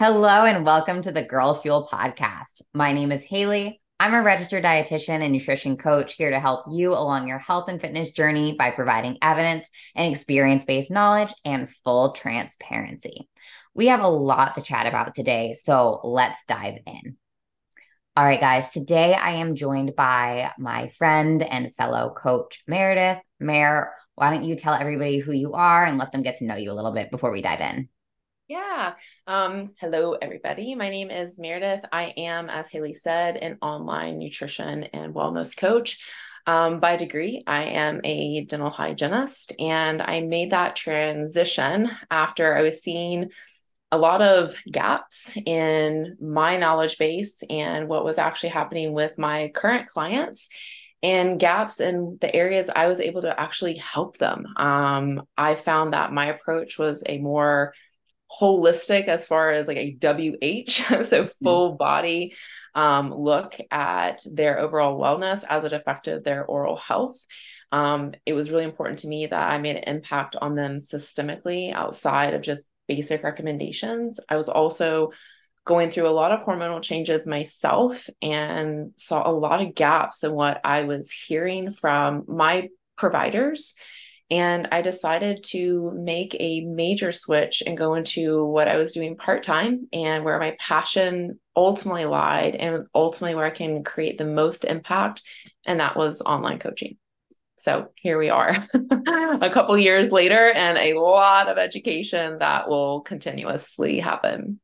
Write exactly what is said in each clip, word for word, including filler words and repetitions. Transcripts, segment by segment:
Hello and welcome to the Girls Fuel podcast. My name is Haley. I'm a registered dietitian and nutrition coach here to help you along your health and fitness journey by providing evidence and experience-based knowledge and full transparency. We have a lot to chat about today, so let's dive in. All right, guys, today I am joined by my friend and fellow coach, Meredith. Mer, why don't you tell everybody who you are and let them get to know you a little bit before we dive in? Yeah. Um, hello, everybody. My name is Meredith. I am, as Haley said, an online nutrition and wellness coach. Um, by degree, I am a dental hygienist, and I made that transition after I was seeing a lot of gaps in my knowledge base and what was actually happening with my current clients and gaps in the areas I was able to actually help them. Um, I found that my approach was a more holistic as far as like a W H, so full body um, look at their overall wellness as it affected their oral health. Um, it was really important to me that I made an impact on them systemically outside of just basic recommendations. I was also going through a lot of hormonal changes myself and saw a lot of gaps in what I was hearing from my providers. And I decided to make a major switch and go into what I was doing part-time and where my passion ultimately lied and ultimately where I can create the most impact. And that was online coaching. So here we are a couple years later and a lot of education that will continuously happen.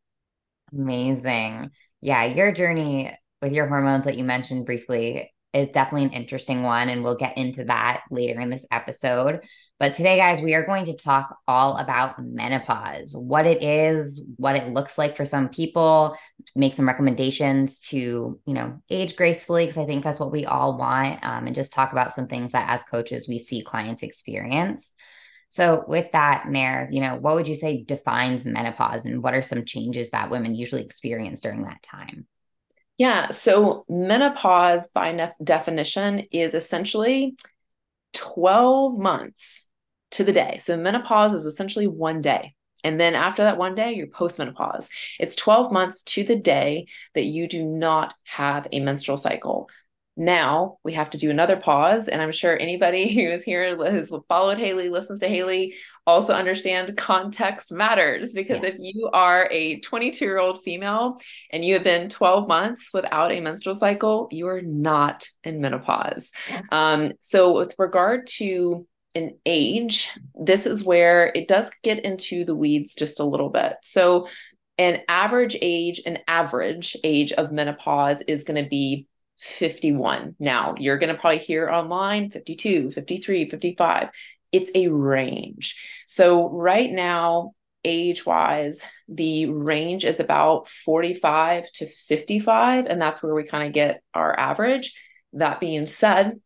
Amazing. Yeah, your journey with your hormones that you mentioned briefly is definitely an interesting one, and we'll get into that later in this episode. But today, guys, we are going to talk all about menopause, what it is, what it looks like for some people, make some recommendations to, you know, age gracefully, because I think that's what we all want, um, and just talk about some things that as coaches we see clients experience. So with that, Mare, you know, what would you say defines menopause and what are some changes that women usually experience during that time? Yeah, so menopause by nef- definition is essentially twelve months to the day. So menopause is essentially one day. And then after that one day, you're postmenopause. It's twelve months to the day that you do not have a menstrual cycle. Now we have to do another pause. And I'm sure anybody who is here has followed Haley, listens to Haley, also understand context matters. Because Yeah. if you are a twenty-two year old female and you have been twelve months without a menstrual cycle, you are not in menopause. Um, so with regard to an age, this is where it does get into the weeds just a little bit. So an average age, an average age of menopause is going to be fifty-one. Now, you're going to probably hear online fifty-two, fifty-three, fifty-five. It's a range. So right now, age wise, the range is about forty-five to fifty-five, and that's where we kind of get our average. That being said,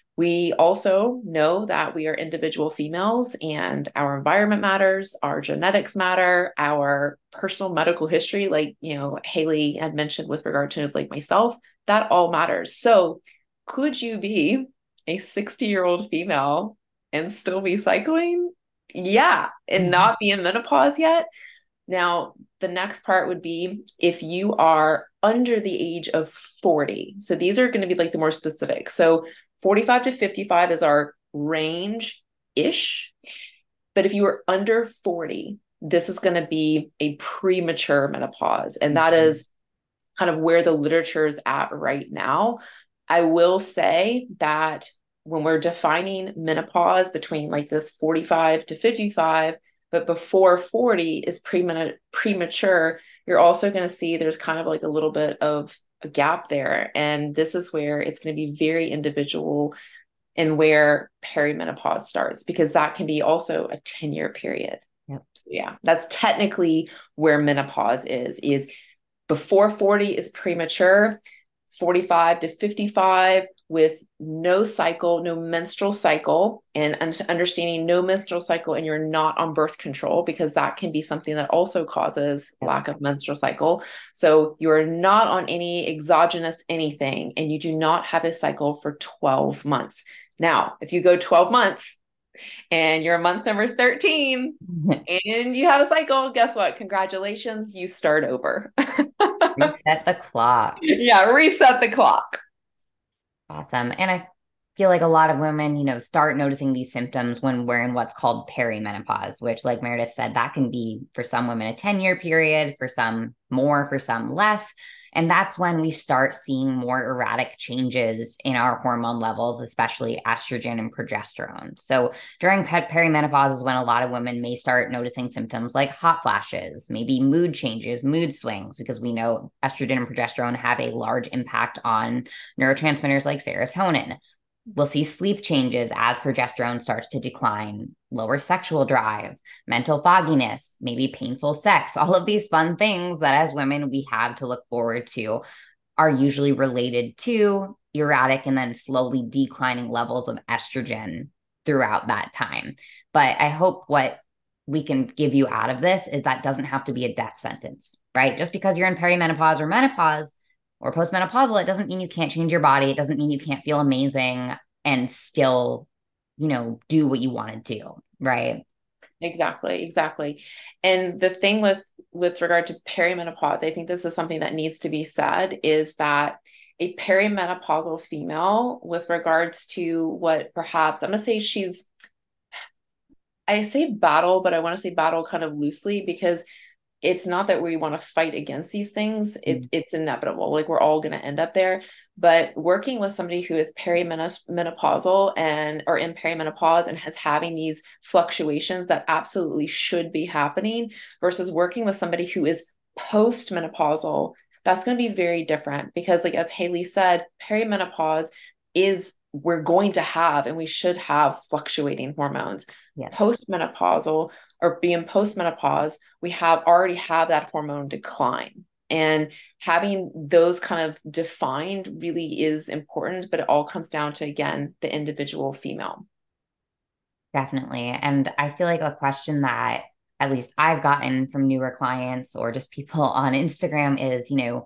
we also know that we are individual females and our environment matters, our genetics matter, our personal medical history, like, you know, Haley had mentioned with regard to like myself, that all matters. So could you be a sixty year old female and still be cycling? Yeah, and Mhm. not be in menopause yet. Now, the next part would be if you are under the age of forty. So these are going to be like the more specific. So forty-five to fifty-five is our range ish. But if you are under forty, this is going to be a premature menopause. And that Mhm. is kind of where the literature is at right now. I will say that when we're defining menopause between like this forty-five to fifty-five, but before forty is pre- premature, you're also going to see there's kind of like a little bit of a gap there. And this is where it's going to be very individual and where perimenopause starts, because that can be also a ten year period. Yep. So yeah, that's technically where menopause is, is before forty is premature, forty-five to fifty-five with no cycle, no menstrual cycle, and understanding no menstrual cycle, and you're not on birth control, because that can be something that also causes Yep. lack of menstrual cycle. So you're not on any exogenous anything, and you do not have a cycle for twelve months. Now, if you go twelve months and you're month number thirteen and you have a cycle, guess what? Congratulations, you start over. Reset the clock. Yeah, reset the clock. Awesome. And I feel like a lot of women, you know, start noticing these symptoms when we're in what's called perimenopause, which, like Meredith said, that can be for some women a ten year period, for some more, for some less. And that's when we start seeing more erratic changes in our hormone levels, especially estrogen and progesterone. So during perimenopause is when a lot of women may start noticing symptoms like hot flashes, maybe mood changes, mood swings, because we know estrogen and progesterone have a large impact on neurotransmitters like serotonin. We'll see sleep changes as progesterone starts to decline, lower sexual drive, mental fogginess, maybe painful sex. All of these fun things that as women we have to look forward to are usually related to erratic and then slowly declining levels of estrogen throughout that time. But I hope what we can give you out of this is that doesn't have to be a death sentence, right? Just because you're in perimenopause or menopause or postmenopausal, it doesn't mean you can't change your body. It doesn't mean you can't feel amazing and still, you know, do what you want to do, right? Exactly, exactly. And the thing with with regard to perimenopause, I think this is something that needs to be said, is that a perimenopausal female, with regards to what perhaps I'm going to say she's, I say battle, but I want to say battle kind of loosely, because it's not that we want to fight against these things. It, it's inevitable. Like, we're all going to end up there. But working with somebody who is perimenopausal and or in perimenopause and has having these fluctuations that absolutely should be happening, versus working with somebody who is postmenopausal, that's going to be very different. Because, like as Haley said, perimenopause is, we're going to have and we should have fluctuating hormones. Yeah. Postmenopausal, or being postmenopause, we have already have that hormone decline. And having those kind of defined really is important, but it all comes down to, again, the individual female. Definitely. And I feel like a question that at least I've gotten from newer clients or just people on Instagram is, you know,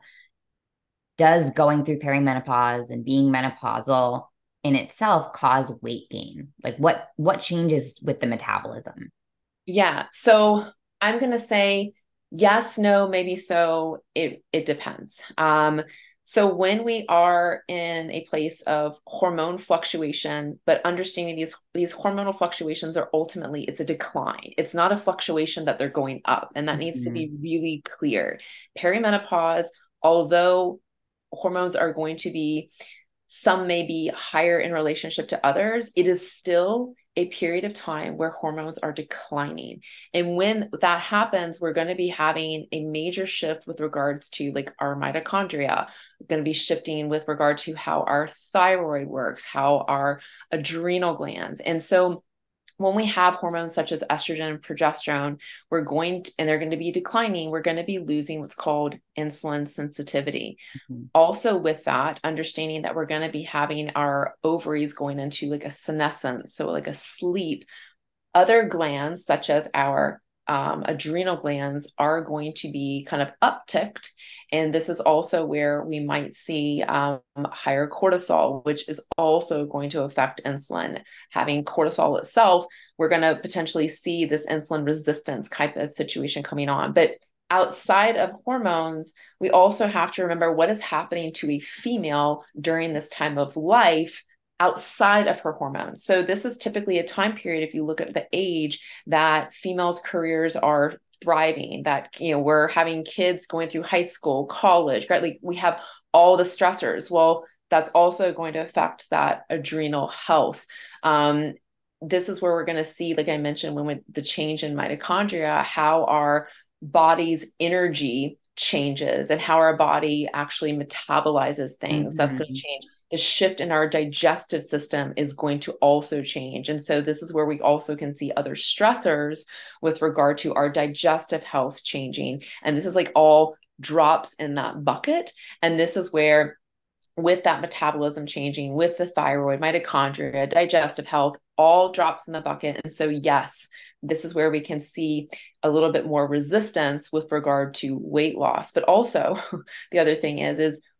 does going through perimenopause and being menopausal in itself cause weight gain? Like what what changes with the metabolism? Yeah. So I'm going to say yes, no, maybe so. It it depends. Um, so when we are in a place of hormone fluctuation, but understanding these these hormonal fluctuations are ultimately, it's a decline. It's not a fluctuation that they're going up, and that mm-hmm. needs to be really clear. Perimenopause, although hormones are going to be, some may be higher in relationship to others, it is still a period of time where hormones are declining. And when that happens, we're going to be having a major shift with regards to like our mitochondria, we're going to be shifting with regard to how our thyroid works, how our adrenal glands. And so when we have hormones such as estrogen and progesterone, we're going to, and they're going to be declining, we're going to be losing what's called insulin sensitivity. Mm-hmm. Also with that, understanding that we're going to be having our ovaries going into like a senescence, so like a sleep. Other glands such as our Um, adrenal glands are going to be kind of upticked. And this is also where we might see um, higher cortisol, which is also going to affect insulin. Having cortisol itself, we're going to potentially see this insulin resistance type of situation coming on. But outside of hormones, we also have to remember what is happening to a female during this time of life outside of her hormones. So this is typically a time period, if you look at the age, that females' careers are thriving, that, you know, we're having kids going through high school, college, right? Like we have all the stressors. Well, that's also going to affect that adrenal health. Um, this is where we're going to see, like I mentioned, when we, the change in mitochondria, how our body's energy changes and how our body actually metabolizes things. Mm-hmm. That's going to change. The shift in our digestive system is going to also change. And so this is where we also can see other stressors with regard to our digestive health changing. And this is like all drops in that bucket. And this is where, with that metabolism changing, with the thyroid, mitochondria, digestive health, all drops in the bucket. And so, yes, this is where we can see a little bit more resistance with regard to weight loss. But also the other thing is, is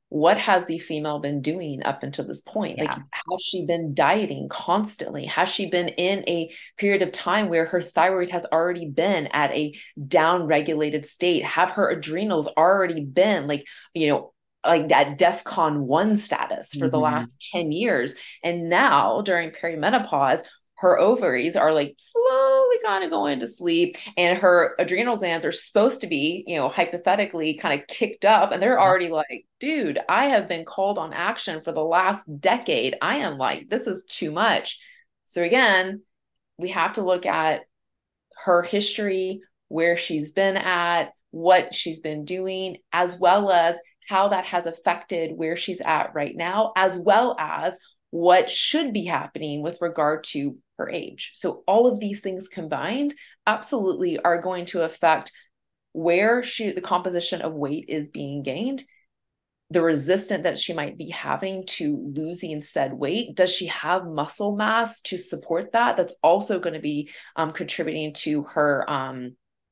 what has the female been doing up until this point? Like, Yeah. has she been dieting constantly? Has she been in a period of time where her thyroid has already been at a down regulated state? Have her adrenals already been like, you know, like that DEFCON one status for the Mm-hmm. last ten years? And now during perimenopause, her ovaries are like slowly kind of going to sleep, and her adrenal glands are supposed to be, you know, hypothetically kind of kicked up, and they're Yeah. already like, dude, I have been called on action for the last decade. I am like, this is too much. So again, we have to look at her history, where she's been at, what she's been doing, as well as how that has affected where she's at right now, as well as what should be happening with regard to her age. So all of these things combined absolutely are going to affect where she the composition of weight is being gained, the resistance that she might be having to losing said weight. Does she have muscle mass to support that? That's also going to be um, contributing to her um,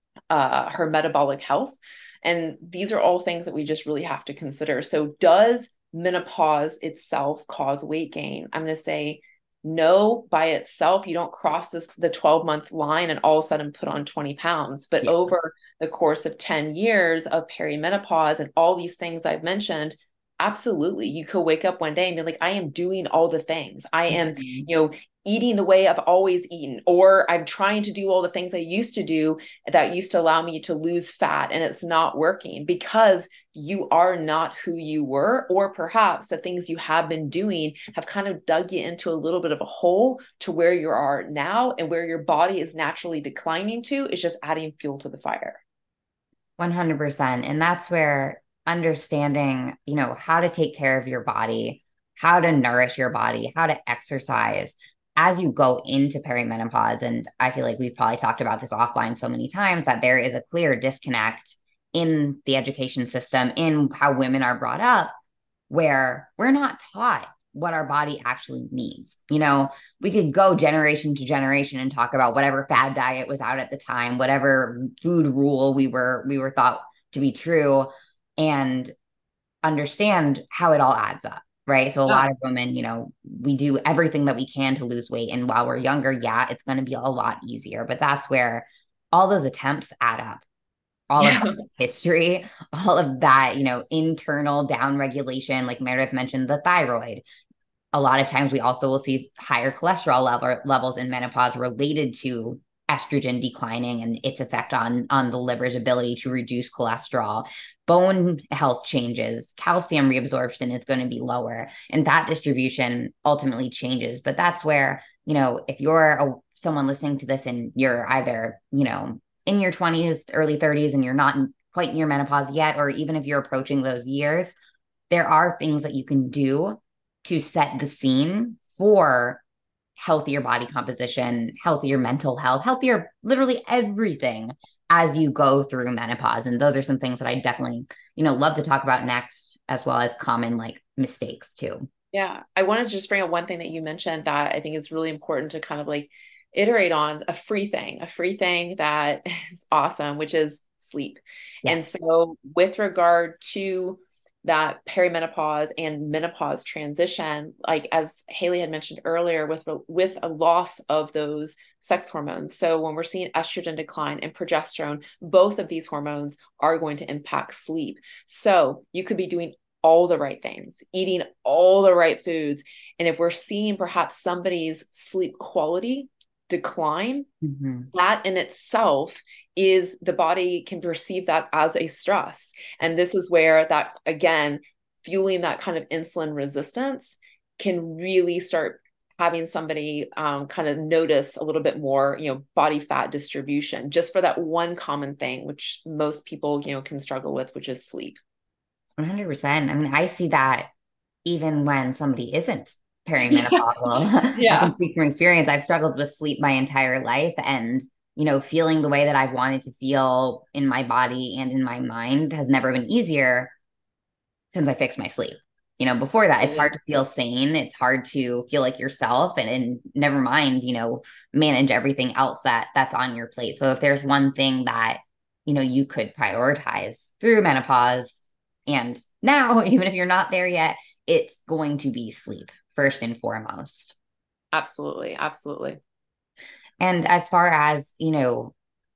uh, her metabolic health. And these are all things that we just really have to consider. So does menopause itself cause weight gain? I'm going to say no, by itself. You don't cross this the twelve month line and all of a sudden put on twenty pounds. But Yeah. over the course of ten years of perimenopause and all these things I've mentioned, absolutely, you could wake up one day and be like, I am doing all the things. I am, Mm-hmm. you know, eating the way I've always eaten, or I'm trying to do all the things I used to do that used to allow me to lose fat, and it's not working because you are not who you were, or perhaps the things you have been doing have kind of dug you into a little bit of a hole to where you are now, and where your body is naturally declining to is just adding fuel to the fire. one hundred percent. And that's where understanding, you know, how to take care of your body, how to nourish your body, how to exercise as you go into perimenopause. And I feel like we've probably talked about this offline so many times that there is a clear disconnect in the education system, in how women are brought up, where we're not taught what our body actually needs. You know, we could go generation to generation and talk about whatever fad diet was out at the time, whatever food rule we were we were thought to be true, and understand how it all adds up. Right. So a Yeah. lot of women, you know, we do everything that we can to lose weight. And while we're younger, yeah, it's going to be a lot easier. But that's where all those attempts add up, all of Yeah. that history, all of that, you know, internal down regulation, like Meredith mentioned, the thyroid. A lot of times we also will see higher cholesterol level, levels in menopause related to estrogen declining and its effect on on the liver's ability to reduce cholesterol. Bone health changes, calcium reabsorption is going to be lower, and fat distribution ultimately changes. But that's where, you know, if you're a, someone listening to this and you're either, you know, in your twenties, early thirties, and you're not in, quite near menopause yet, or even if you're approaching those years, there are things that you can do to set the scene for healthier body composition, healthier mental health, healthier, literally everything as you go through menopause. And those are some things that I definitely, you know, love to talk about next, as well as common like mistakes too. Yeah. I want to just bring up one thing that you mentioned that I think is really important to kind of like iterate on, a free thing, a free thing that is awesome, which is sleep. And Yes. so with regard to that perimenopause and menopause transition, like as Haley had mentioned earlier, with with a loss of those sex hormones. So when we're seeing estrogen decline and progesterone, both of these hormones are going to impact sleep. So you could be doing all the right things, eating all the right foods. And if we're seeing perhaps somebody's sleep quality decline, Mm-hmm. that in itself is, the body can perceive that as a stress. And this is where that, again, fueling that kind of insulin resistance can really start having somebody um, kind of notice a little bit more, you know, body fat distribution, just for that one common thing, which most people, you know, can struggle with, which is sleep. one hundred percent. I mean, I see that even when somebody isn't Yeah. perimenopausal. I can Yeah. speak from experience. I've struggled with sleep my entire life, and, you know, feeling the way that I've wanted to feel in my body and in my mind has never been easier since I fixed my sleep. You know, before that, it's hard to feel sane. It's hard to feel like yourself, and, and never mind, you know, manage everything else that that's on your plate. So if there's one thing that, you know, you could prioritize through menopause, And now, even if you're not there yet, it's going to be sleep first and foremost. Absolutely. Absolutely. And as far as, you know,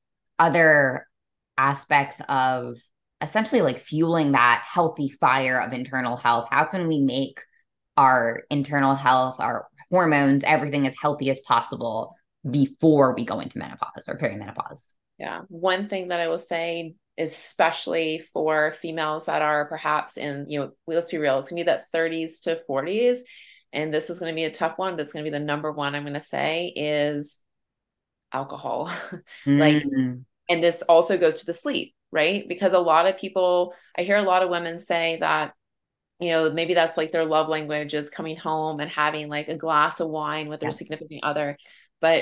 other aspects of essentially like fueling that healthy fire of internal health, how can we make our internal health, our hormones, everything as healthy as possible before we go into menopause or perimenopause? Yeah. One thing that I will say, especially for females that are perhaps in, you know, let's be real, it's gonna be that thirties to forties. And this is going to be a tough one, but it's going to be the number one I'm going to say is alcohol. Like, Mm, and this also goes to the sleep, right? Because a lot of people, I hear a lot of women say that, you know, maybe that's like their love language is coming home and having like a glass of wine with their yeah, significant other. But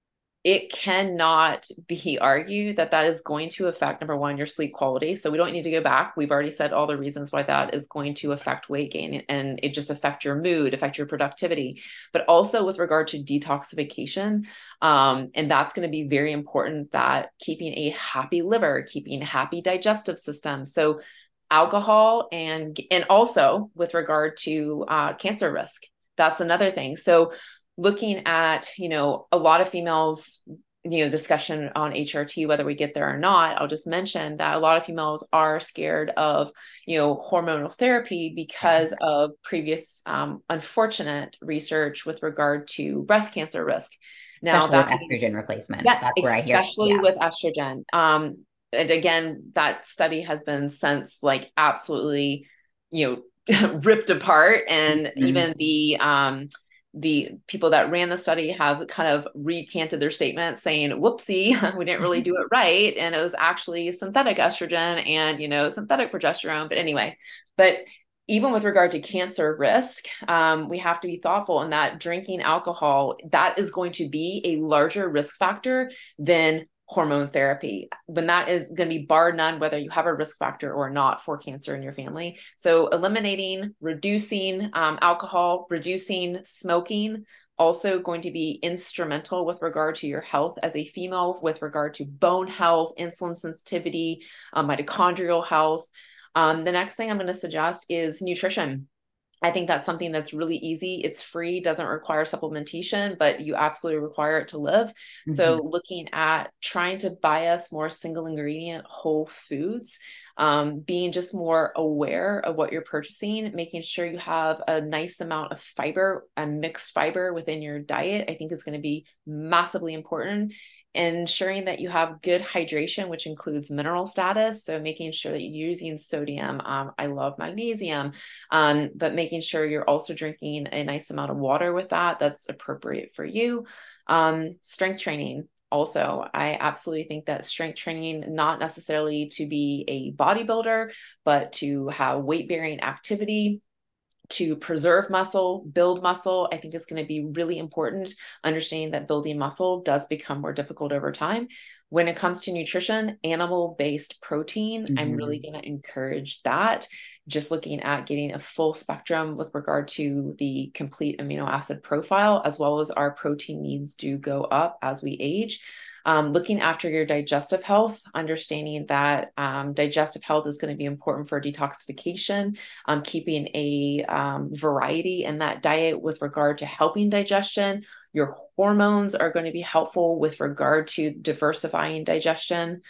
it cannot be argued that that is going to affect, number one, your sleep quality. So we don't need to go back. We've already said all the reasons why that is going to affect weight gain, and it just affect your mood, affect your productivity, but also with regard to detoxification. Um, and that's going to be very important, that keeping a happy liver, keeping a happy digestive system. So alcohol, and, and also with regard to uh, cancer risk, that's another thing. So looking at, you know, a lot of females, you know, discussion on H R T, whether we get there or not, I'll just mention that a lot of females are scared of, you know, hormonal therapy yeah. because of previous um, unfortunate research with regard to breast cancer risk. Now Especially with that being, estrogen replacements. yeah, That's where I hear, especially yeah. with estrogen. Um, and again, that study has been since like absolutely, you know, ripped apart, and Mm-hmm. even the um the people that ran the study have kind of recanted their statement saying, whoopsie, we didn't really do it right. And it was actually synthetic estrogen and, you know, synthetic progesterone. But anyway, but even with regard to cancer risk, um, we have to be thoughtful in that drinking alcohol, that is going to be a larger risk factor than hormone therapy, when that is going to be bar none, whether you have a risk factor or not for cancer in your family. So eliminating, reducing um, alcohol, reducing smoking, also going to be instrumental with regard to your health as a female, with regard to bone health, insulin sensitivity, um, mitochondrial health. Um, the next thing I'm going to suggest is nutrition. I think that's something that's really easy. It's free, doesn't require supplementation, but you absolutely require it to live. So Mm-hmm. looking at trying to buy us more single ingredient whole foods, um, being just more aware of what you're purchasing, making sure you have a nice amount of fiber and mixed fiber within your diet, I think is going to be massively important. Ensuring that you have good hydration, which includes mineral status. So making sure that you're using sodium. Um, I love magnesium, um, but making sure you're also drinking a nice amount of water with that that's appropriate for you. Um, strength training. Also, I absolutely think that strength training, not necessarily to be a bodybuilder, but to have weight bearing activity, to preserve muscle, build muscle, I think is going to be really important. Understanding that building muscle does become more difficult over time. When it comes to nutrition, animal-based protein, I'm really Mm-hmm. going to encourage that. Just looking at getting a full spectrum with regard to the complete amino acid profile, as well as our protein needs do go up as we age. Um, looking after your digestive health, understanding that um, digestive health is going to be important for detoxification, um, keeping a um, variety in that diet with regard to helping digestion. Your hormones are going to be helpful with regard to diversifying digestion.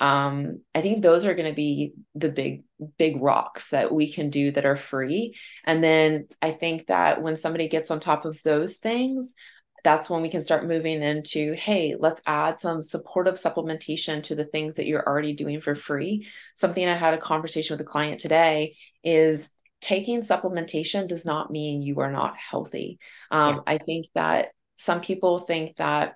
Um, I think those are going to be the big, big rocks that we can do that are free. And then I think that when somebody gets on top of those things, that's when we can start moving into, hey, let's add some supportive supplementation to the things that you're already doing for free. Something I had a conversation with a client today is taking supplementation does not mean you are not healthy. Yeah. Um, I think that some people think that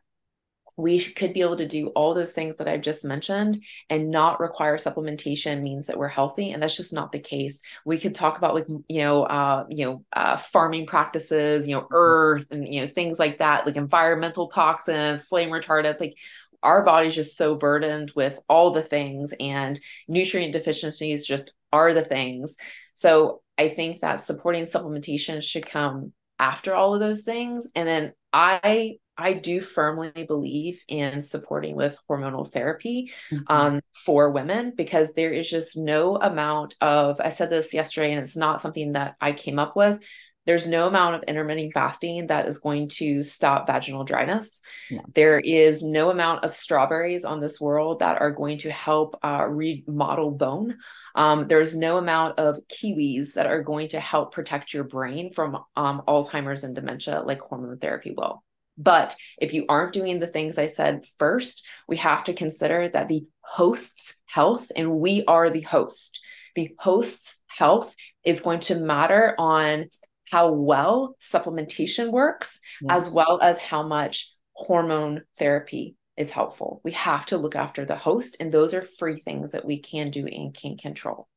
we could be able to do all those things that I've just mentioned and not require supplementation means that we're healthy. And that's just not the case. We could talk about like, you know, uh, you know, uh, farming practices, you know, earth and, you know, things like that, like environmental toxins, flame retardants, like our body's just so burdened with all the things, and nutrient deficiencies just are the things. So I think that supporting supplementation should come after all of those things. And then I I do firmly believe in supporting with hormonal therapy Mhm. um, for women, because there is just no amount of, I said this yesterday, and it's not something that I came up with. There's no amount of intermittent fasting that is going to stop vaginal dryness. No. There is no amount of strawberries on this world that are going to help uh, remodel bone. Um, there's no amount of kiwis that are going to help protect your brain from um, Alzheimer's and dementia like hormone therapy will. But if you aren't doing the things I said first, we have to consider that the host's health, and we are the host, the host's health is going to matter on how well supplementation works, Yeah. as well as how much hormone therapy is helpful. We have to look after the host, and those are free things that we can do and can control.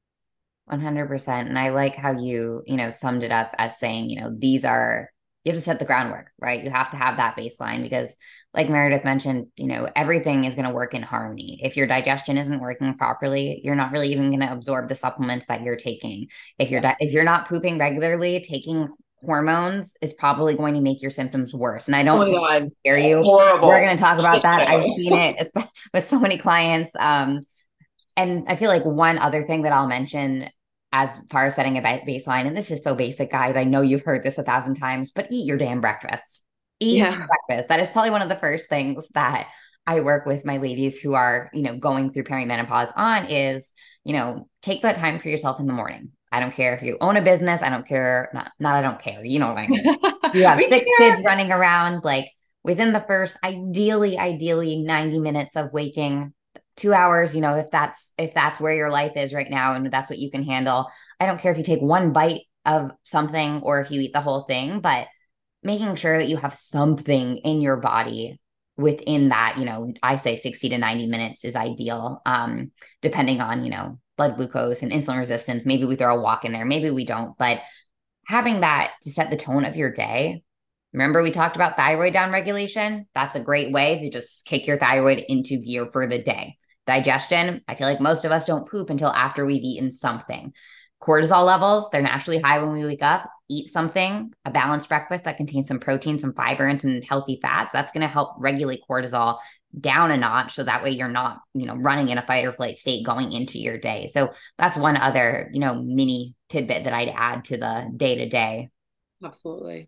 one hundred percent. And I like how you, you know, summed it up as saying, you know, these are, you have to set the groundwork, right? You have to have that baseline because, like Meredith mentioned, you know, everything is going to work in harmony. If your digestion isn't working properly, you're not really even going to absorb the supplements that you're taking. If you're, Yeah. di- if you're not pooping regularly, taking hormones is probably going to make your symptoms worse. And I Oh don't my say God. scare you. We're Horrible. going to talk about Shit that. I've show. seen it with so many clients. Um, and I feel like one other thing that I'll mention as far as setting a baseline, and this is so basic, guys. I know you've heard this a thousand times, but eat your damn breakfast. Eat Yeah. breakfast. That is probably one of the first things that I work with my ladies who are, you know, going through perimenopause on is, you know, take that time for yourself in the morning. I don't care if you own a business. I don't care. Not, not I don't care. You know what I mean? You have We six care. kids running around, like within the first, ideally, ideally ninety minutes of waking, two hours, you know, if that's if that's where your life is right now and that's what you can handle. I don't care if you take one bite of something or if you eat the whole thing, but making sure that you have something in your body within that, you know, I say sixty to ninety minutes is ideal, um, depending on, you know, blood glucose and insulin resistance. Maybe we throw a walk in there, maybe we don't, but having that to set the tone of your day. Remember, we talked about thyroid downregulation? That's a great way to just kick your thyroid into gear for the day. Digestion, I feel like most of us don't poop until after we've eaten something. Cortisol levels, they're naturally high when we wake up. Eat something, a balanced breakfast that contains some protein, some fiber, and some healthy fats. That's going to help regulate cortisol down a notch. So that way you're not, you know, running in a fight or flight state going into your day. So that's one other, you know, mini tidbit that I'd add to the day to day. Absolutely.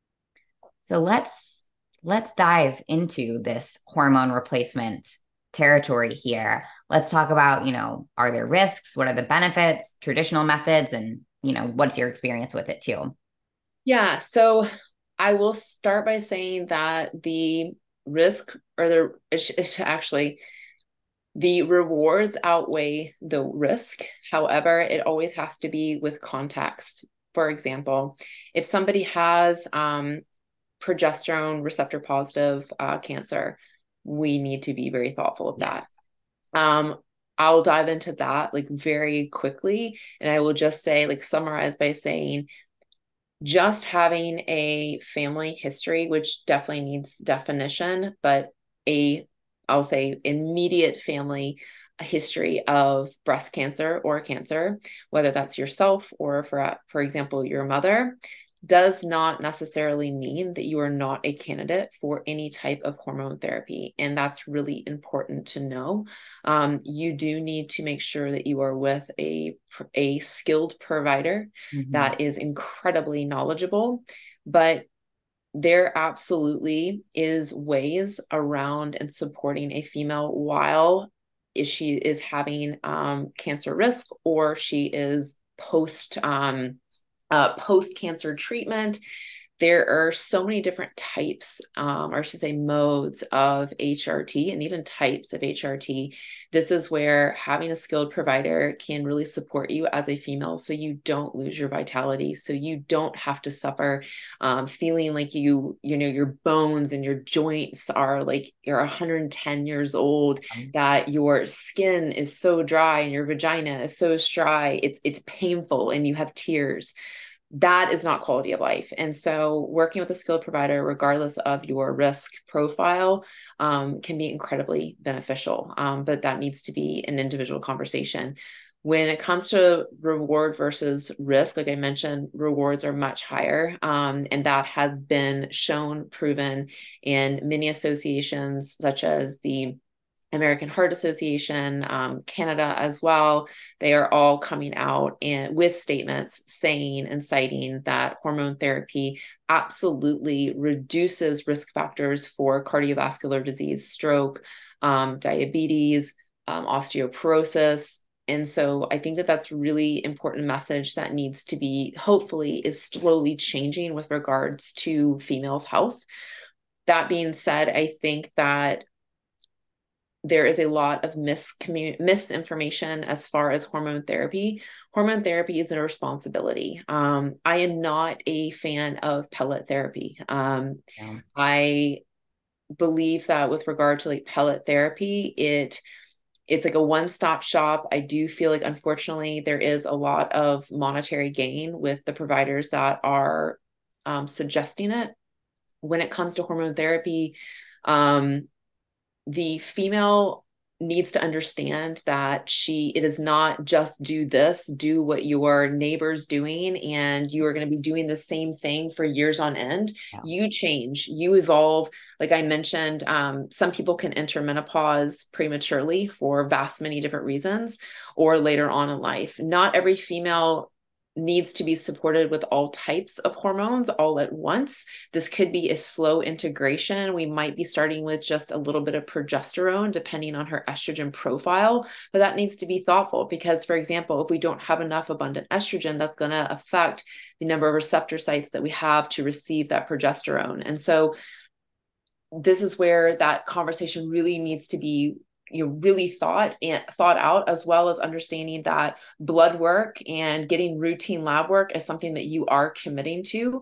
So let's let's dive into this hormone replacement territory here. Let's talk about, you know, are there risks? What are the benefits, traditional methods, and, you know, what's your experience with it too? Yeah. So I will start by saying that the risk, or the it's, it's actually the rewards outweigh the risk. However, it always has to be with context. For example, if somebody has um, progesterone receptor positive uh, cancer, we need to be very thoughtful of Yes. that. Um, I'll dive into that like very quickly. And I will just say, like, summarize by saying, just having a family history, which definitely needs definition, but a, I'll say, immediate family history of breast cancer or cancer, whether that's yourself or, for for example, your mother, does not necessarily mean that you are not a candidate for any type of hormone therapy. And that's really important to know. Um, you do need to make sure that you are with a, a skilled provider Mm-hmm. that is incredibly knowledgeable. But there absolutely is ways around and supporting a female while if she is having um, cancer risk, or she is post um, uh, post cancer treatment. There are so many different types, um, or I should say modes of H R T, and even types of H R T. This is where having a skilled provider can really support you as a female so you don't lose your vitality, so you don't have to suffer um, feeling like you, you know, your bones and your joints are like you're one hundred ten years old, Um, that your skin is so dry and your vagina is so dry, it's, it's painful and you have tears. That is not quality of life. And so working with a skilled provider, regardless of your risk profile, um, can be incredibly beneficial. Um, but that needs to be an individual conversation. When it comes to reward versus risk, like I mentioned, rewards are much higher. Um, and that has been shown, proven in many associations, such as the American Heart Association, um, Canada as well. They are all coming out and with statements saying and citing that hormone therapy absolutely reduces risk factors for cardiovascular disease, stroke, um, diabetes, um, osteoporosis. And so I think that that's really important message that needs to be, hopefully, is slowly changing with regards to females' health. That being said, I think that there is a lot of miscommun- misinformation as far as hormone therapy. Hormone therapy is a responsibility. Um, I am not a fan of pellet therapy. Um, Yeah. I believe that with regard to like pellet therapy, it it's like a one-stop shop. I do feel like, unfortunately, there is a lot of monetary gain with the providers that are um, suggesting it. When it comes to hormone therapy, um, the female needs to understand that she it is not just do this, do what your neighbor's doing, and you are going to be doing the same thing for years on end. Yeah. You change, you evolve. Like I mentioned, um, some people can enter menopause prematurely for vast many different reasons, or later on in life. Not every female needs to be supported with all types of hormones all at once. This could be a slow integration. We might be starting with just a little bit of progesterone, depending on her estrogen profile, but that needs to be thoughtful because, for example, if we don't have enough abundant estrogen, that's going to affect the number of receptor sites that we have to receive that progesterone. And so this is where that conversation really needs to be, you know, really thought and thought out, as well as understanding that blood work and getting routine lab work is something that you are committing to.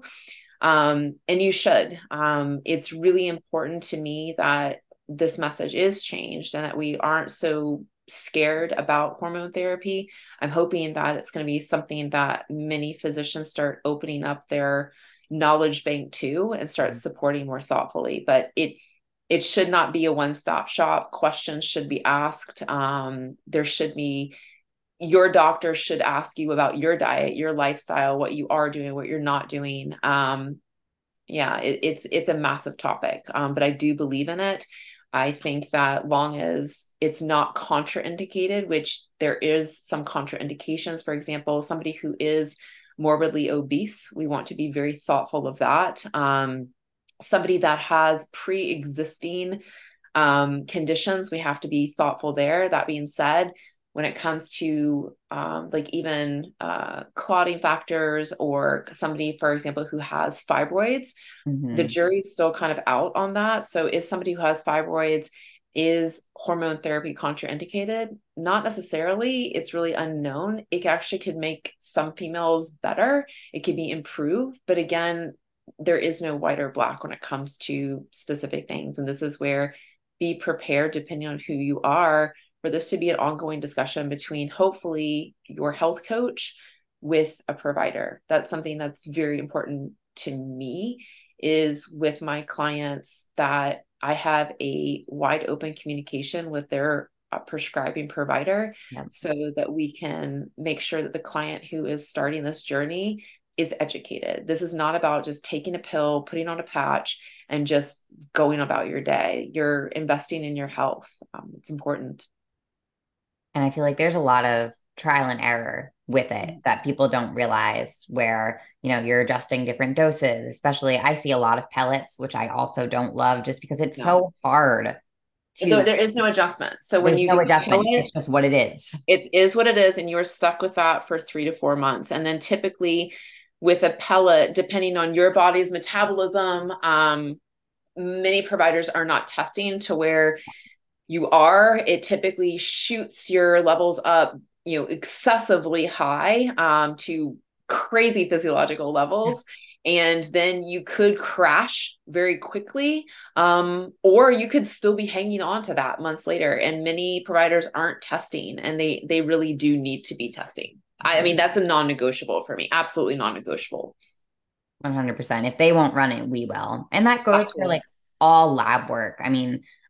Um, and you should. Um, it's really important to me that this message is changed and that we aren't so scared about hormone therapy. I'm hoping that it's going to be something that many physicians start opening up their knowledge bank to and start supporting more thoughtfully. But it it should not be a one-stop shop. Questions should be asked. Um, there should be your doctor should ask you about your diet, your lifestyle, what you are doing, what you're not doing. Um, yeah, it, it's it's a massive topic, um, but I do believe in it. I think that long as it's not contraindicated, which there is some contraindications, for example, somebody who is morbidly obese, we want to be very thoughtful of that. Um, somebody that has pre-existing um, conditions, we have to be thoughtful there. That being said, when it comes to um, like even uh, clotting factors or somebody, for example, who has fibroids, the Mm-hmm. jury's still kind of out on that. So is somebody who has fibroids, is hormone therapy contraindicated? Not necessarily. It's really unknown. It actually could make some females better. It could be improved. But again, there is no white or black when it comes to specific things. And this is where be prepared, depending on who you are, for this to be an ongoing discussion between hopefully your health coach with a provider. That's something that's very important to me, is with my clients that I have a wide open communication with their uh, prescribing provider, Yep. so that we can make sure that the client who is starting this journey is educated. This is not about just taking a pill, putting on a patch, and just going about your day. You're investing in your health. Um, it's important. And I feel like there's a lot of trial and error with it that people don't realize where, you know, you're adjusting different doses, especially I see a lot of pellets, which I also don't love just because it's No, so hard there, to, there is no adjustment. So when there's you no do adjustment. pellet, It's just what it is. it is what it is, and you're stuck with that for three to four months. And then typically with a pellet, depending on your body's metabolism, um, many providers are not testing to where you are. It typically shoots your levels up, you know, excessively high, um, to crazy physiological levels. And then you could crash very quickly, um, or you could still be hanging on to that months later. And many providers aren't testing, and they they really do need to be testing. I, I mean, that's a non-negotiable for me. Absolutely non-negotiable. one hundred percent. If they won't run it, we will. And that goes for Absolutely. like all lab work. I mean,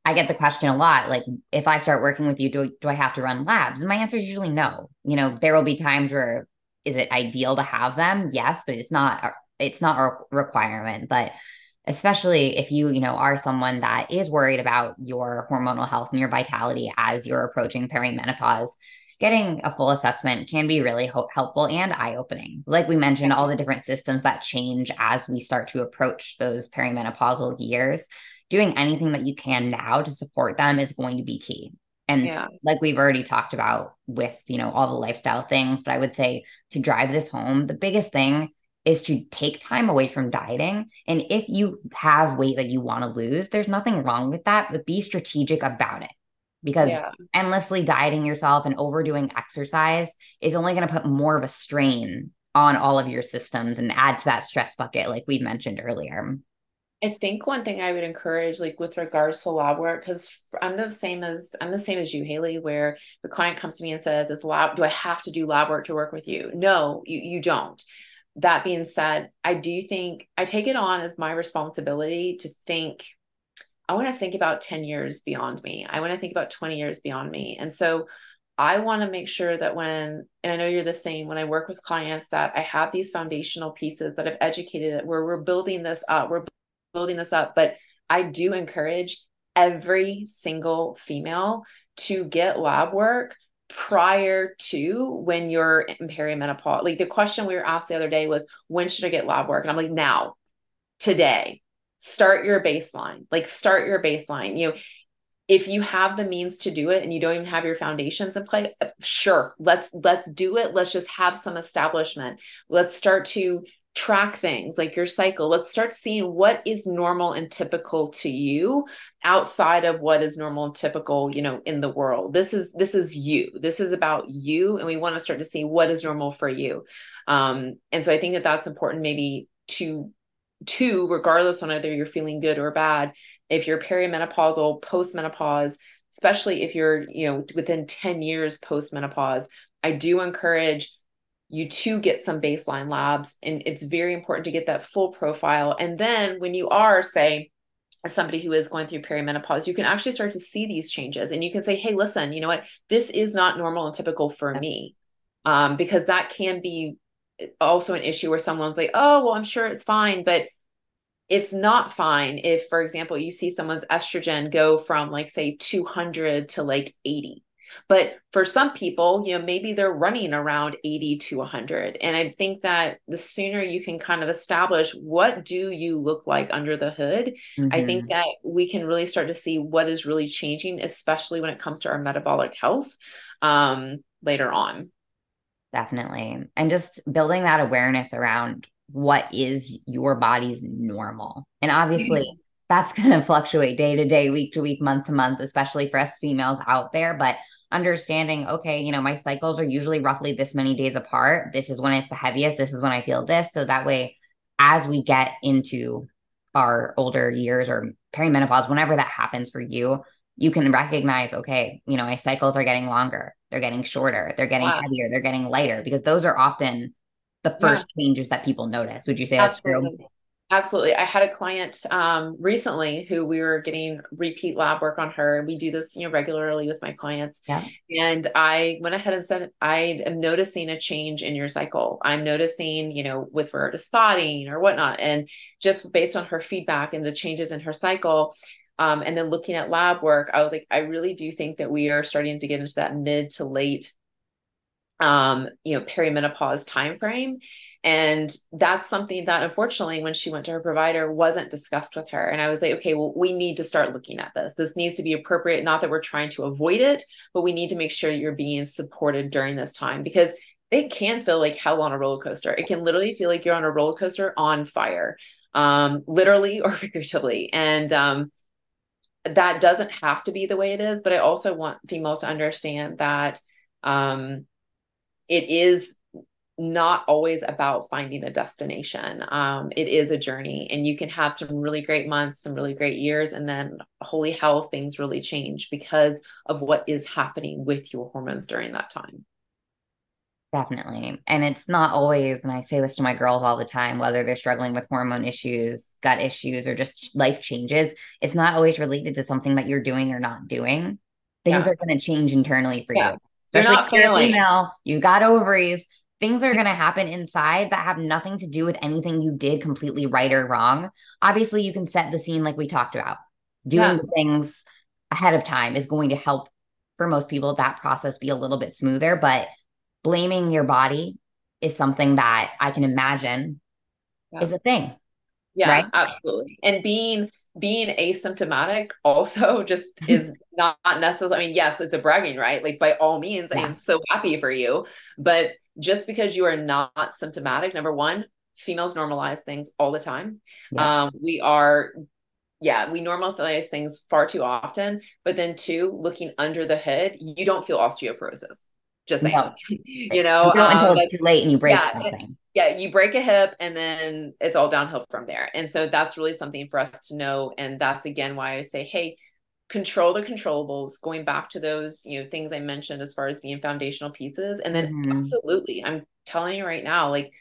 I get the question a lot, like, if I start working with you, do, do I have to run labs? And my answer is usually no. You know, there will be times where is it ideal to have them? Yes, but it's not, it's not a requirement. But especially if you, you know, are someone that is worried about your hormonal health and your vitality as you're approaching perimenopause, getting a full assessment can be really ho- helpful and eye-opening. Like we mentioned, all the different systems that change as we start to approach those perimenopausal years, doing anything that you can now to support them is going to be key. And Yeah. like we've already talked about with, you know, all the lifestyle things, but I would say to drive this home, the biggest thing is to take time away from dieting. And if you have weight that you want to lose, there's nothing wrong with that, but be strategic about it, because Yeah. endlessly dieting yourself and overdoing exercise is only going to put more of a strain on all of your systems and add to that stress bucket, like we mentioned earlier. I think one thing I would encourage, like with regards to lab work, because I'm the same as I'm the same as you, Haley, where the client comes to me and says, "Is lab? Do I have to do lab work to work with you?" No, you you don't. That being said, I do think I take it on as my responsibility to think. I want to think about ten years beyond me. I want to think about twenty years beyond me, and so I want to make sure that when, and I know you're the same, when I work with clients, that I have these foundational pieces that I've educated it, where we're building this up, we're building this up. But I do encourage every single female to get lab work prior to when you're in perimenopause. Like the question we were asked the other day was, when should I get lab work? And I'm like, now, today. Start your baseline. Like start your baseline. You know, if you have the means to do it and you don't even have your foundations in place, sure, let's let's do it. Let's just have some establishment. Let's start to track things like your cycle. Let's start seeing what is normal and typical to you outside of what is normal and typical, you know, in the world. This is this is you. This is about you, and we want to start to see what is normal for you. Um, and so I think that that's important, maybe to to regardless on whether you're feeling good or bad, if you're perimenopausal, postmenopause, especially if you're, you know, within ten years postmenopause, I do encourage you to get some baseline labs. And it's very important to get that full profile. And then when you are, say, as somebody who is going through perimenopause, you can actually start to see these changes. And you can say, hey, listen, you know what? This is not normal and typical for me. Um, because that can be also an issue where someone's like, oh, well, I'm sure it's fine. But it's not fine if, for example, you see someone's estrogen go from like, say, two hundred to like eighty. But for some people, you know, maybe they're running around eighty to one hundred. And I think that the sooner you can kind of establish what do you look like under the hood, I think Mm-hmm. that we can really start to see what is really changing, especially when it comes to our metabolic health um, later on. Definitely. And just building that awareness around what is your body's normal. And obviously, that's going to fluctuate day to day, week to week, month to month, especially for us females out there. But understanding, okay, you know, my cycles are usually roughly this many days apart. This is when it's the heaviest. This is when I feel this. So that way, as we get into our older years or perimenopause, whenever that happens for you, you can recognize, okay, you know, my cycles are getting longer, they're getting shorter, they're getting Yeah. heavier, they're getting lighter, because those are often the Yeah. first changes that people notice. Would you say that's true? Absolutely. Absolutely. I had a client um, recently who we were getting repeat lab work on her. We do this, you know, regularly with my clients. Yeah. And I went ahead and said, I am noticing a change in your cycle. I'm noticing, you know, with regard to spotting or whatnot. And just based on her feedback and the changes in her cycle, um, and then looking at lab work, I was like, I really do think that we are starting to get into that mid to late um, you know, perimenopause timeframe. And that's something that unfortunately, when she went to her provider, wasn't discussed with her. And I was like, okay, well, we need to start looking at this. This needs to be appropriate. Not that we're trying to avoid it, but we need to make sure you're being supported during this time, because it can feel like hell on a roller coaster. It can literally feel like you're on a roller coaster on fire, um, literally or figuratively. And um, that doesn't have to be the way it is. But I also want females to understand that um, it is not always about finding a destination. Um, it is a journey, and you can have some really great months, some really great years, and then holy hell, things really change because of what is happening with your hormones during that time. Definitely. And it's not always, and I say this to my girls all the time, whether they're struggling with hormone issues, gut issues, or just life changes, it's not always related to something that you're doing or not doing. Things Yeah. are going to change internally for Yeah. you, You're especially if not you're a failing. female, you got ovaries. Things are going to happen inside that have nothing to do with anything you did completely right or wrong. Obviously, you can set the scene like we talked about. Doing Yeah. the things ahead of time is going to help for most people that process be a little bit smoother, but blaming your body is something that I can imagine Yeah. is a thing, right? Yeah, absolutely. And being being asymptomatic also just is not necessarily, I mean, yes, it's a bragging right. Like by all means, I Yeah. am so happy for you. But just because you are not symptomatic, number one, females normalize things all the time. Yep. Um, we are, yeah, we normalize things far too often. But then two, looking under the hood, you don't feel osteoporosis. Just saying. No, You you know, don't until um, it's too late and you break yeah, something. yeah, you break a hip and then it's all downhill from there. And so that's really something for us to know. And that's again why I say, hey, control the controllables, going back to those, you know, things I mentioned as far as being foundational pieces. And then Mm-hmm. absolutely, I'm telling you right now, like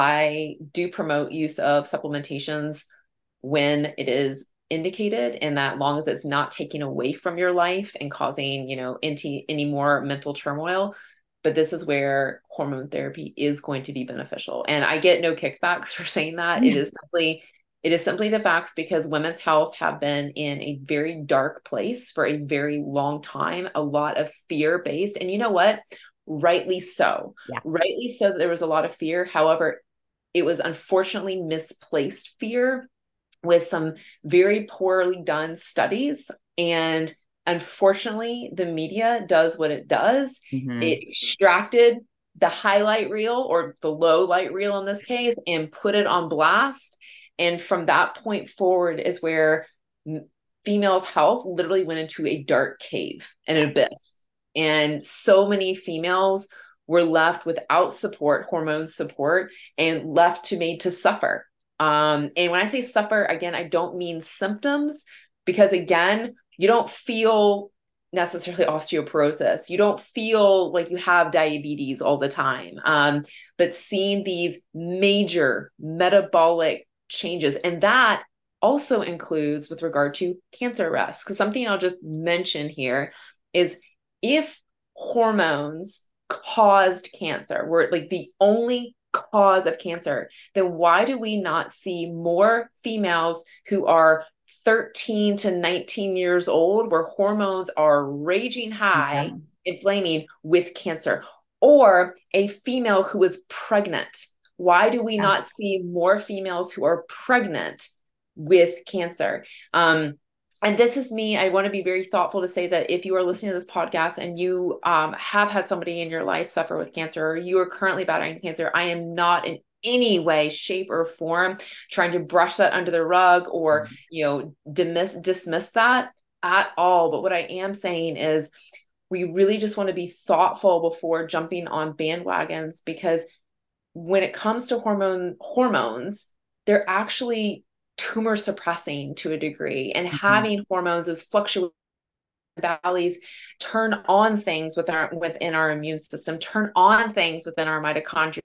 I do promote use of supplementations when it is indicated, and that long as it's not taking away from your life and causing, you know, any, any more mental turmoil. But this is where hormone therapy is going to be beneficial. And I get no kickbacks for saying that. It is simply, it is simply the facts, because women's health have been in a very dark place for a very long time, a lot of fear based. And you know what? Rightly so. Yeah. Rightly so that there was a lot of fear. However, it was unfortunately misplaced fear with some very poorly done studies. And unfortunately, the media does what it does. Mm-hmm. It extracted the highlight reel, or the low light reel in this case, and put it on blast. And from that point forward is where females' health literally went into a dark cave, an abyss. And so many females were left without support, hormone support, and left to made to suffer. Um, and when I say suffer, again, I don't mean symptoms, because again, you don't feel necessarily osteoporosis. You don't feel like you have diabetes all the time. Um, but seeing these major metabolic changes, and that also includes with regard to cancer risk. Because something I'll just mention here is, if hormones caused cancer, were like the only cause of cancer, then why do we not see more females who are thirteen to nineteen years old, where hormones are raging high, Yeah. inflaming, with cancer? Or a female who is pregnant. Why do we Yeah. not see more females who are pregnant with cancer? Um, and this is me. I want to be very thoughtful to say that if you are listening to this podcast and you um, have had somebody in your life suffer with cancer, or you are currently battling cancer, I am not in any way, shape, or form trying to brush that under the rug, or, you know, dismiss, dismiss that at all. But what I am saying is, we really just want to be thoughtful before jumping on bandwagons, because when it comes to hormone hormones, they're actually tumor suppressing to a degree, and Mm-hmm. having hormones, those fluctuating valleys, turn on things with our, within our immune system, turn on things within our mitochondria.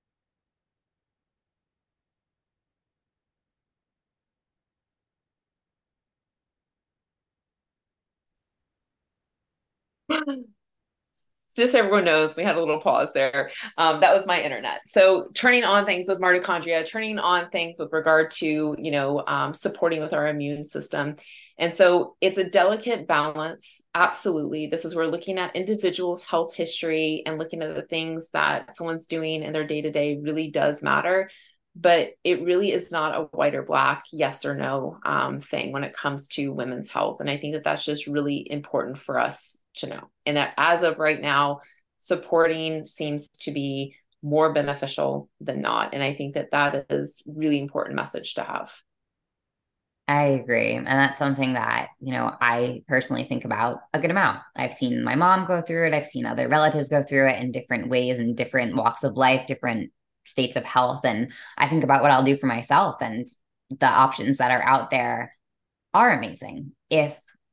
Just so everyone knows, we had a little pause there. Um, that was my internet. So turning on things with mitochondria, turning on things with regard to, you know, um, supporting with our immune system. And so it's a delicate balance. Absolutely. This is where looking at individuals' health history and looking at the things that someone's doing in their day to day really does matter. But it really is not a white or black, yes or no um, thing when it comes to women's health. And I think that that's just really important for us to know. And that as of right now, supporting seems to be more beneficial than not. And I think that that is really important message to have. I agree. And that's something that, you know, I personally think about a good amount. I've seen my mom go through it. I've seen other relatives go through it in different ways and different walks of life, different states of health. And I think about what I'll do for myself, and the options that are out there are amazing if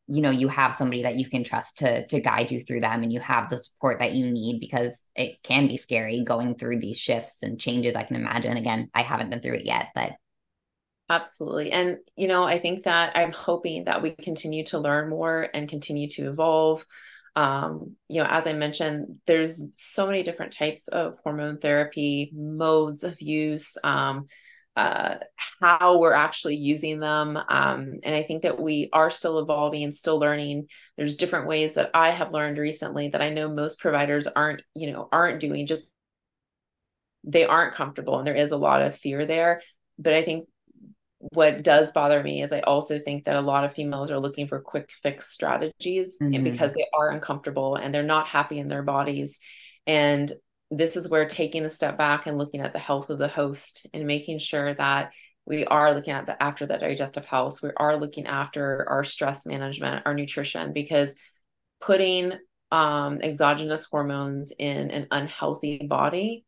you know, you have somebody that you can trust to to guide you through them, and you have the support that you need, because it can be scary going through these shifts and changes. I can imagine. Again, I haven't been through it yet, but Absolutely. And, you know, I think that I'm hoping that we continue to learn more and continue to evolve. Um, you know, as I mentioned, there's so many different types of hormone therapy, modes of use, um, uh, how we're actually using them. Um, and I think that we are still evolving and still learning. There's different ways that I have learned recently that I know most providers aren't, you know, aren't doing, just they aren't comfortable, and there is a lot of fear there. But I think what does bother me is I also think that a lot of females are looking for quick fix strategies, and mm-hmm. because they are uncomfortable and they're not happy in their bodies. And this is where taking a step back and looking at the health of the host and making sure that we are looking at the after the digestive health, we are looking after our stress management, our nutrition, because putting um, exogenous hormones in an unhealthy body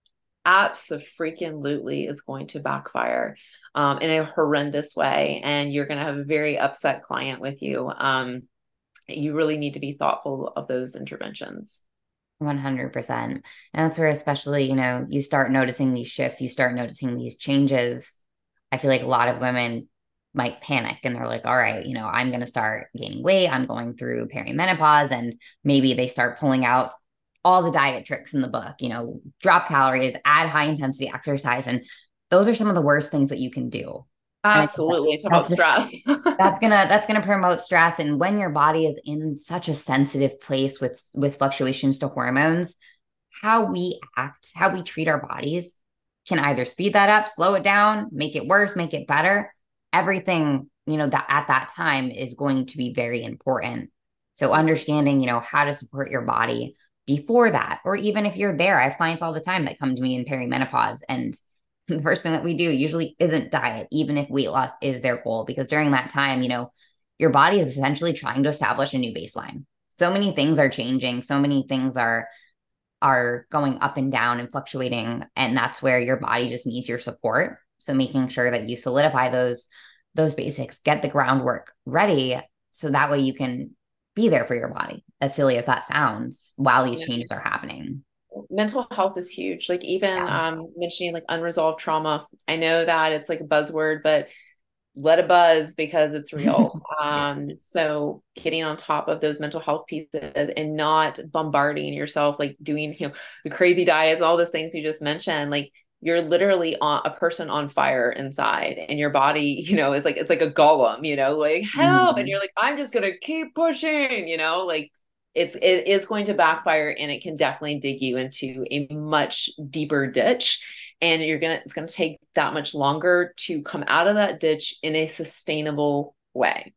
absolutely is going to backfire um, in a horrendous way. And you're going to have a very upset client with you. Um, you really need to be thoughtful of those interventions. one hundred percent. And that's where, especially, you know, you start noticing these shifts, you start noticing these changes. I feel like a lot of women might panic, and they're like, all right, you know, I'm going to start gaining weight. I'm going through perimenopause. And maybe they start pulling out all the diet tricks in the book, you know, drop calories, add high intensity exercise. And those are some of the worst things that you can do. And I think that Absolutely. Talk about that's just stress. that's gonna that's gonna promote stress. And when your body is in such a sensitive place with with fluctuations to hormones, how we act, how we treat our bodies can either speed that up, slow it down, make it worse, make it better. Everything, you know, that at that time is going to be very important. So understanding, you know, how to support your body before that, or even if you're there. I have clients all the time that come to me in perimenopause, and the first thing that we do usually isn't diet, even if weight loss is their goal, because during that time, you know, your body is essentially trying to establish a new baseline. So many things are changing, so many things are are going up and down and fluctuating, and that's where your body just needs your support. So making sure that you solidify those those basics, get the groundwork ready, so that way you can be there for your body, as silly as that sounds, while these Yeah. changes are happening. Mental health is huge. Like even Yeah. um, mentioning like unresolved trauma. I know that it's like a buzzword, but let it buzz because it's real. Um, so getting on top of those mental health pieces and not bombarding yourself, like doing, you know, the crazy diets, all those things you just mentioned, like you're literally on a person on fire inside, and your body, you know, is like, it's like a golem, you know, like help. And Mhm. you're like, I'm just going to keep pushing, you know, like it's, it is going to backfire, and it can definitely dig you into a much deeper ditch, and you're gonna it's gonna take that much longer to come out of that ditch in a sustainable way.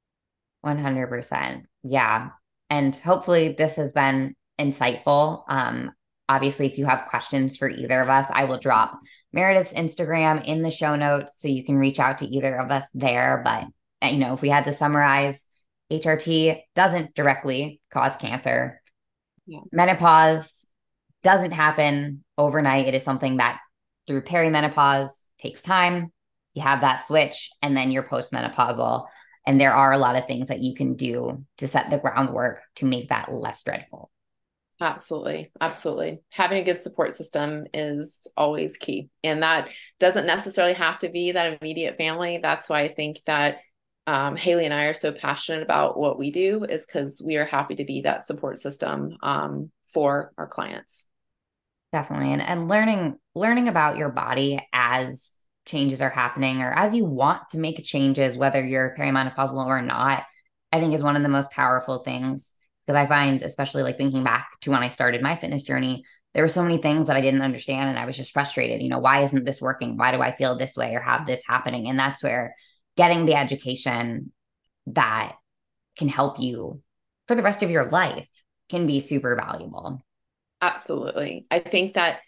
one hundred percent. Yeah. And hopefully this has been insightful. Um, obviously, if you have questions for either of us, I will drop Meredith's Instagram in the show notes so you can reach out to either of us there. But, uh, you know, if we had to summarize, H R T doesn't directly cause cancer. Yeah. Menopause doesn't happen overnight. It is something that through perimenopause takes time. You have that switch, and then you're postmenopausal. And there are a lot of things that you can do to set the groundwork to make that less dreadful. Absolutely. Absolutely. Having a good support system is always key. And that doesn't necessarily have to be that immediate family. That's why I think that um, Haley and I are so passionate about what we do, is because we are happy to be that support system um, for our clients. Definitely. And and learning learning about your body as changes are happening, or as you want to make changes, whether you're perimenopausal or not, I think is one of the most powerful things. Because I find, especially like thinking back to when I started my fitness journey, there were so many things that I didn't understand, and I was just frustrated. You know, why isn't this working? Why do I feel this way or have this happening? And that's where getting the education that can help you for the rest of your life can be super valuable. Absolutely. I think that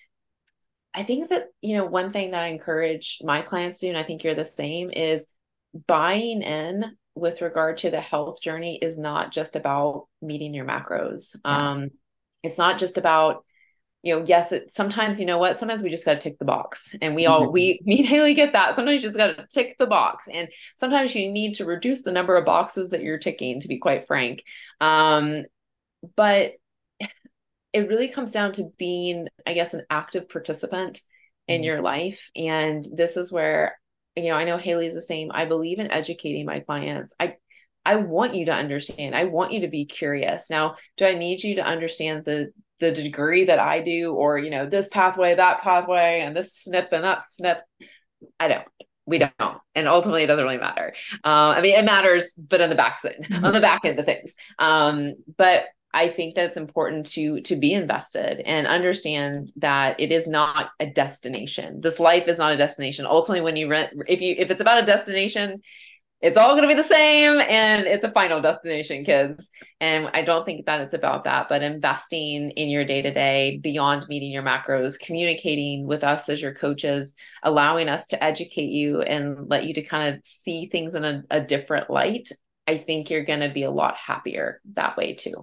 I think that, you know, one thing that I encourage my clients to do, and I think you're the same, is buying in with regard to the health journey is not just about meeting your macros. Yeah. Um, it's not just about you know, yes, it, sometimes, you know what, sometimes we just got to tick the box, and we all, Mhm. we, me and Haley get that. Sometimes you just got to tick the box. And sometimes you need to reduce the number of boxes that you're ticking, to be quite frank. Um, but it really comes down to being, I guess, an active participant in Mhm. your life. And this is where, you know, I know Haley's the same. I believe in educating my clients. I, I want you to understand. I want you to be curious. Now, do I need you to understand the the degree that I do, or, you know, this pathway, that pathway, and this snip and that snip? I don't. We don't. And ultimately, it doesn't really matter. Um, I mean, it matters, but on the back end, on the back end of things. Um, but I think that it's important to to be invested and understand that it is not a destination. This life is not a destination. Ultimately, when you rent, if you if it's about a destination, it's all going to be the same, and it's a final destination, kids. And I don't think that it's about that, but investing in your day to day beyond meeting your macros, communicating with us as your coaches, allowing us to educate you and let you to kind of see things in a, a different light. I think you're going to be a lot happier that way too.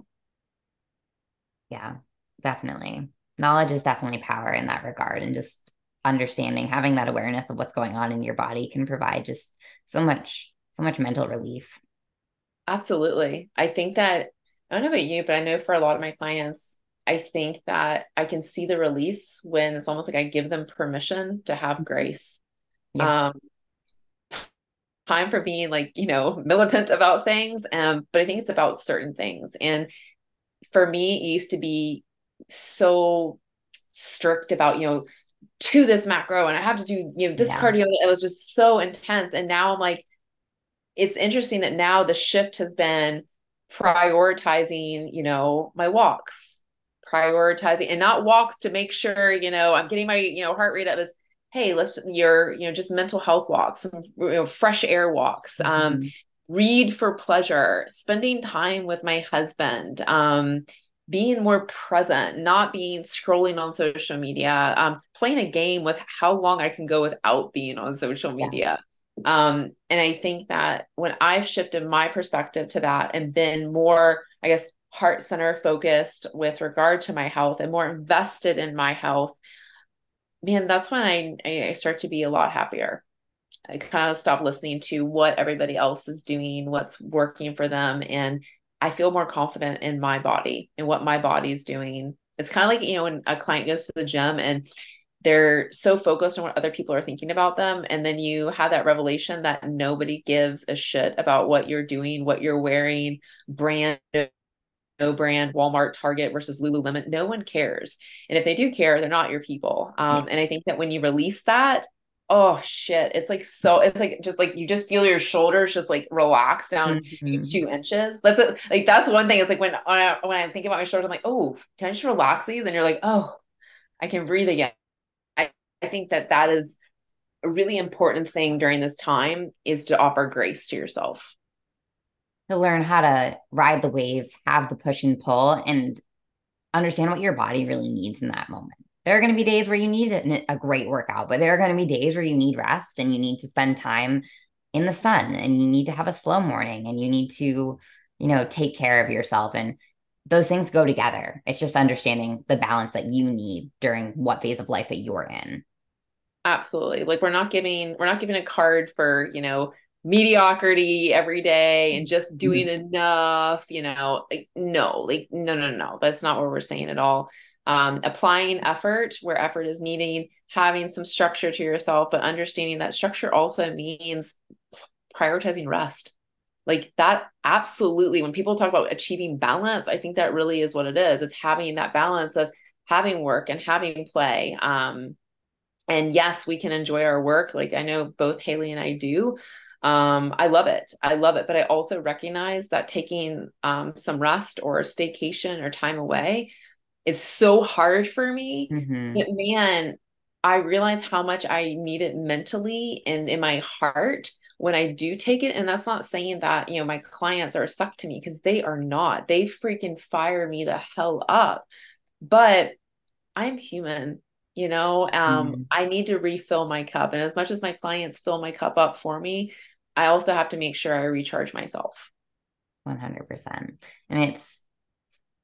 Yeah, definitely. Knowledge is definitely power in that regard. And just understanding, having that awareness of what's going on in your body can provide just so much, so much mental relief. Absolutely. I think that, I don't know about you, but I know for a lot of my clients, I think that I can see the release when it's almost like I give them permission to have grace. Yeah. Um, time for being like, you know, militant about things. Um, but I think it's about certain things. And for me, it used to be so strict about, you know, to this macro, and I have to do, you know, this Yeah. cardio. It was just so intense. And now I'm like, it's interesting that now the shift has been prioritizing, you know, my walks, prioritizing, and not walks to make sure, you know, I'm getting my, you know, heart rate up. Is, hey, let's, your, you know, just mental health walks, some, you know, fresh air walks, um, Mhm. read for pleasure, spending time with my husband, um, being more present, not being scrolling on social media, um, playing a game with how long I can go without being on social Yeah. media. Um, and I think that when I've shifted my perspective to that and been more, I guess, heart center focused with regard to my health and more invested in my health, man, that's when I, I start to be a lot happier. I kind of stop listening to what everybody else is doing, what's working for them. And I feel more confident in my body and what my body's doing. It's kind of like, you know, when a client goes to the gym and they're so focused on what other people are thinking about them. And then you have that revelation that nobody gives a shit about what you're doing, what you're wearing, brand, no brand, Walmart, Target versus Lululemon. No one cares. And if they do care, they're not your people. Yeah. Um, and I think that when you release that, oh shit, it's like so, it's like just like you just feel your shoulders just like relax down Mhm. two inches. That's a, like that's one thing. It's like when when I, when I think about my shoulders, I'm like, oh, can I just relax these? And you're like, oh, I can breathe again. I, I think that that is a really important thing during this time, is to offer grace to yourself. To learn how to ride the waves, have the push and pull, and understand what your body really needs in that moment. There are going to be days where you need a, a great workout, but there are going to be days where you need rest and you need to spend time in the sun and you need to have a slow morning and you need to, you know, take care of yourself. And those things go together. It's just understanding the balance that you need during what phase of life that you're in. Absolutely. Like we're not giving we're not giving a card for, you know, mediocrity every day and just doing Mhm. enough, you know. Like no, like no, no, no. That's not what we're saying at all. Um, applying effort where effort is needed, having some structure to yourself, but understanding that structure also means prioritizing rest. Like that, absolutely. When people talk about achieving balance, I think that really is what it is. It's having that balance of having work and having play. Um, and yes, we can enjoy our work. Like I know both Haley and I do. Um, I love it. I love it. But I also recognize that taking um, some rest or staycation or time away is so hard for me. Mhm. But man, I realize how much I need it mentally and in my heart when I do take it. And that's not saying that, you know, my clients are a suck to me, because they are not. They freaking fire me the hell up. But I'm human, you know, um, Mhm. I need to refill my cup. And as much as my clients fill my cup up for me, I also have to make sure I recharge myself. one hundred percent. And it's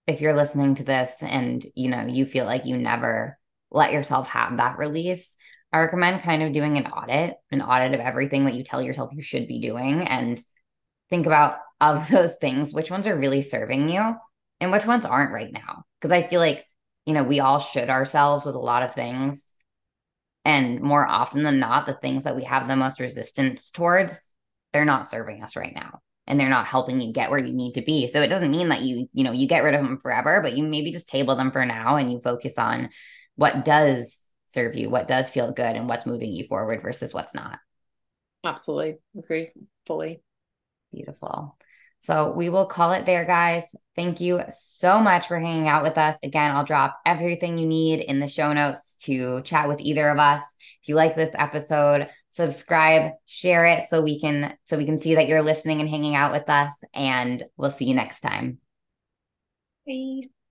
if you're listening to this and, you know, you feel like you never let yourself have that release, I recommend kind of doing an audit, an audit of everything that you tell yourself you should be doing, and think about, of those things, which ones are really serving you and which ones aren't right now. Because I feel like, you know, we all should ourselves with a lot of things. And more often than not, the things that we have the most resistance towards, they're not serving us right now. And they're not helping you get where you need to be. So it doesn't mean that you, you know, you get rid of them forever, but you maybe just table them for now and you focus on what does serve you, what does feel good, and what's moving you forward versus what's not. Absolutely. Agree fully. Beautiful. So we will call it there, guys. Thank you so much for hanging out with us. Again, I'll drop everything you need in the show notes to chat with either of us. If you like this episode, subscribe, share it so we can so we can see that you're listening and hanging out with us. And we'll see you next time. Bye.